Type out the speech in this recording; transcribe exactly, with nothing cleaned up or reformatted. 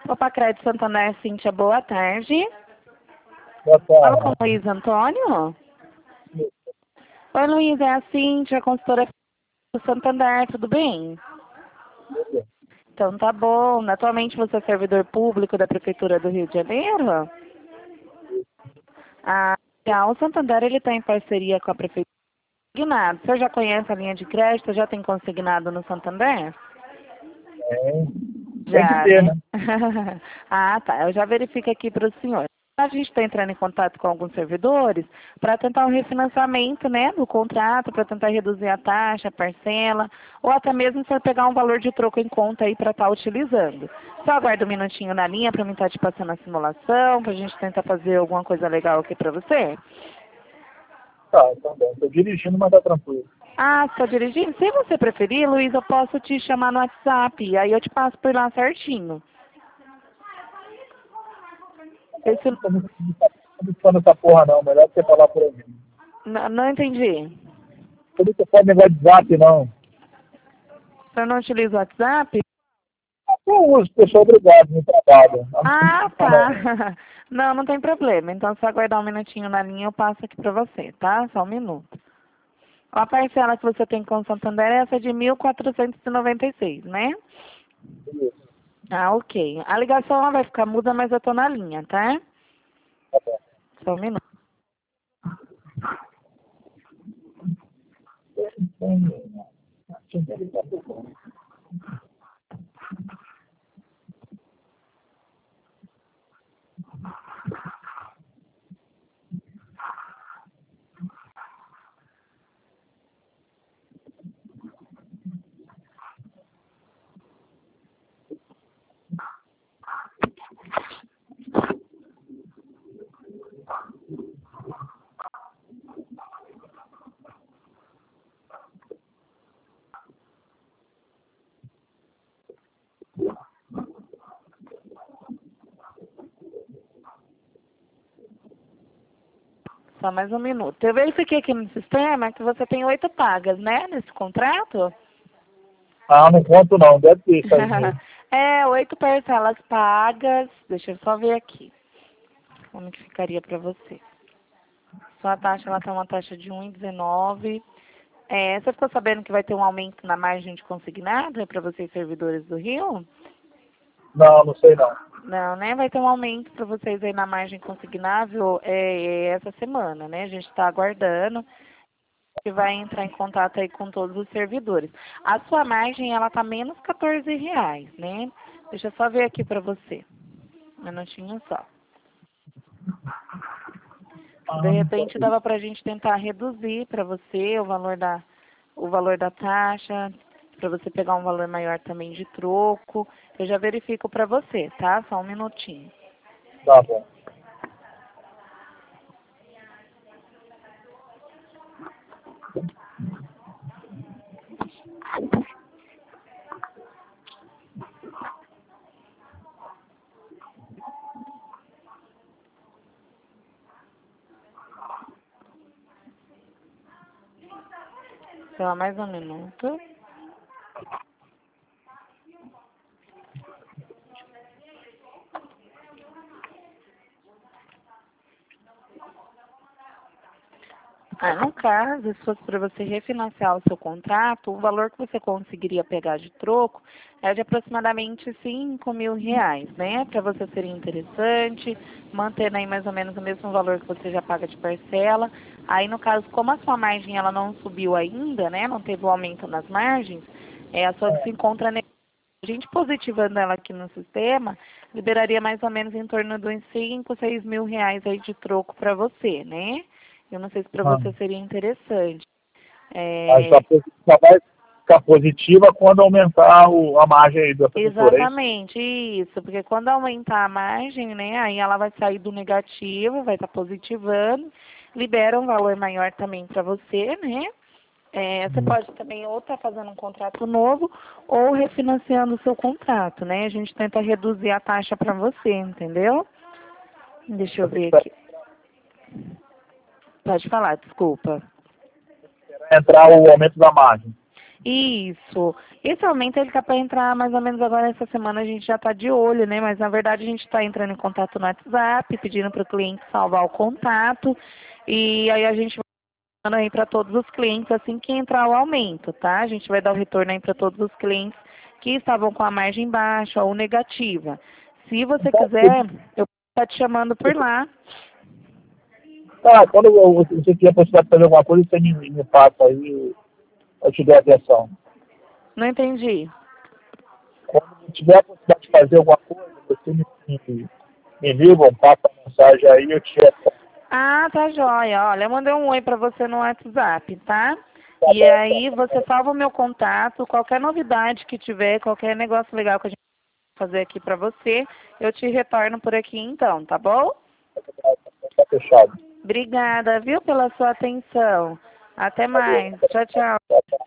Opa, Crédito Santander, Cíntia, boa tarde. Boa Fala com tarde. o Luiz Antônio. Oi, Luiz, é a Cíntia, consultora do Santander, tudo bem? Então tá bom. Atualmente você é servidor público da Prefeitura do Rio de Janeiro? Ah, tá. O Santander ele está em parceria com a Prefeitura. Consignado. Você já conhece a linha de crédito? Já tem consignado no Santander? É, tem que Já, ter, né? né? Ah, tá. Eu já verifico aqui para o senhor. A gente está entrando em contato com alguns servidores para tentar um refinanciamento, né, do contrato, para tentar reduzir a taxa, a parcela, ou até mesmo para pegar um valor de troco em conta aí para estar utilizando. Só aguarda um minutinho na linha para mim estar te passando a simulação, para a gente tentar fazer alguma coisa legal aqui para você. Tá, tá bom. Tô dirigindo, mas tá tranquilo. Ah, você está dirigindo? Se você preferir, Luiz, eu posso te chamar no WhatsApp, aí eu te passo por lá certinho. Esse... Não tô muito buscando essa porra, não. Melhor você falar por aí. Não, não entendi. Por isso que pode negócio de zap, não. Você não utiliza o WhatsApp? Eu uso, porque eu sou obrigado no trabalho. Ah, Não, não. tá. Não, não tem problema. Então, só aguardar um minutinho na linha, eu passo aqui para você, tá? Só um minuto. A parcela que você tem com o Santander é essa de mil quatrocentos e noventa e seis, né? Isso, Ah, ok. A ligação ela vai ficar muda, mas eu tô na linha, tá? tá bom. Só um minuto. Só mais um minuto. Eu verifiquei aqui no sistema que você tem oito pagas, né? Nesse contrato? Ah, não conto não. Deve ter isso aí mesmo. É, oito parcelas pagas. Deixa eu só ver aqui. Como que ficaria para você? Sua taxa, ela tá uma taxa de um vírgula dezenove. É, você ficou sabendo que vai ter um aumento na margem de consignado para vocês servidores do Rio? Não, não sei não. Não, né? Vai ter um aumento para vocês aí na margem consignável é, essa semana, né? A gente está aguardando que vai entrar em contato aí com todos os servidores. A sua margem, ela tá menos quatorze reais, né? Deixa eu só ver aqui para você. Um minutinho só. De Ah, não repente sei. dava para a gente tentar reduzir para você o valor da, o valor da taxa, para você pegar um valor maior também de troco. Eu já verifico para você, tá? Só um minutinho. Tá bom. Só mais um minuto. Ah, no caso, se fosse para você refinanciar o seu contrato, o valor que você conseguiria pegar de troco é de aproximadamente cinco mil reais, né? Para você ser interessante, mantendo aí mais ou menos o mesmo valor que você já paga de parcela. Aí, no caso, como a sua margem ela não subiu ainda, né? Não teve o aumento nas margens, é, a sua se encontra ne- a gente positivando ela aqui no sistema, liberaria mais ou menos em torno de uns cinco, seis mil reais aí de troco para você, né? Eu não sei se para Ah, você seria interessante. mas É, só, só vai ficar positiva quando aumentar o, a margem aí da prefeitura, é isso? exatamente, isso. Porque quando aumentar a margem, né, aí ela vai sair do negativo, vai estar positivando, libera um valor maior também para você, né? É, você pode também ou estar fazendo um contrato novo ou refinanciando o seu contrato, né? A gente tenta reduzir a taxa para você, entendeu? Deixa eu ver aqui. Pode falar, desculpa. Entrar o aumento da margem. Isso. Esse aumento ele tá para entrar mais ou menos agora essa semana, a gente já está de olho, né? Mas na verdade a gente está entrando em contato no WhatsApp, pedindo para o cliente salvar o contato. E aí a gente vai dando aí para todos os clientes assim que entrar o aumento, tá? A gente vai dar o retorno aí para todos os clientes que estavam com a margem baixa ou negativa. Se você Então, quiser, eu vou estar te chamando por lá. tá, quando você tiver possibilidade de fazer alguma coisa, você me, me passa aí, eu te dou atenção. Não entendi. Quando tiver a possibilidade de fazer alguma coisa, você me, me, me liga, passa a mensagem aí, eu te respondo. Ah, tá joia. Olha, eu mandei um oi para você no WhatsApp, tá? Tá E bom, aí você salva o meu contato, qualquer novidade que tiver, qualquer negócio legal que a gente vai fazer aqui para você, eu te retorno por aqui então, tá bom? tá fechado. Obrigada, viu, pela sua atenção. Até mais. Tchau, tchau. Tá, tá.